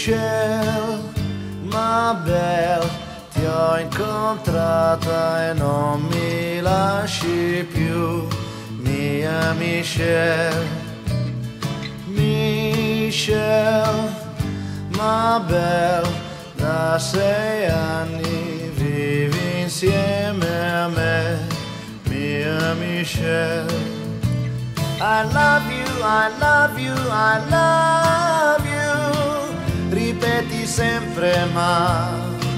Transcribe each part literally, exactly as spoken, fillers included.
Michelle, ma belle, ti ho incontrata e non mi lasci più, mia Michelle. Michelle, ma belle, da sei anni vivi insieme a me, mia Michelle. I love you, I love you, I love you, ripeti sempre ma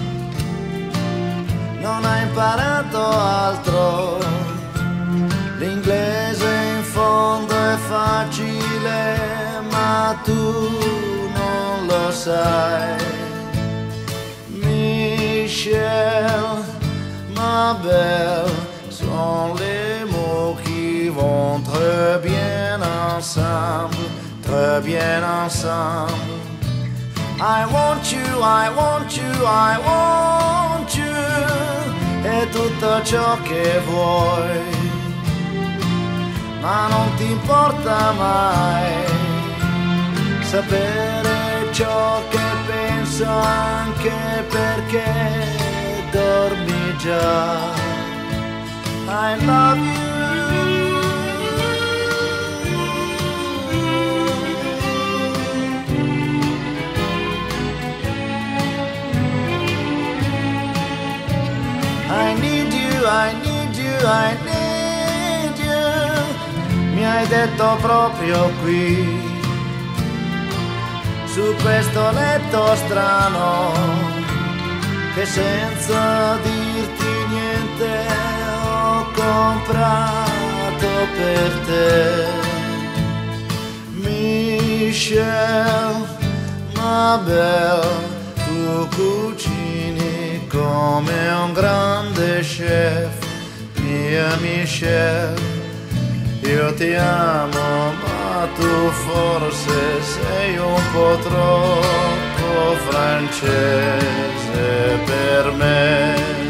non hai imparato altro, l'inglese in fondo è facile ma tu non lo sai. Michelle, ma belle, sont les mots qui vont très bien ensemble, très bien ensemble. I want you, I want you, I want you, è tutto ciò che vuoi, ma non ti importa mai sapere ciò che penso, anche perché dormi già. I love you. I need you, I need you, I need you. Mi hai detto proprio qui, su questo letto strano, che senza dirti niente ho comprato per te. Michelle, ma belle, tu cucini come un grande chef, mia Michelle. Io ti amo, ma tu forse sei un po' troppo francese per me.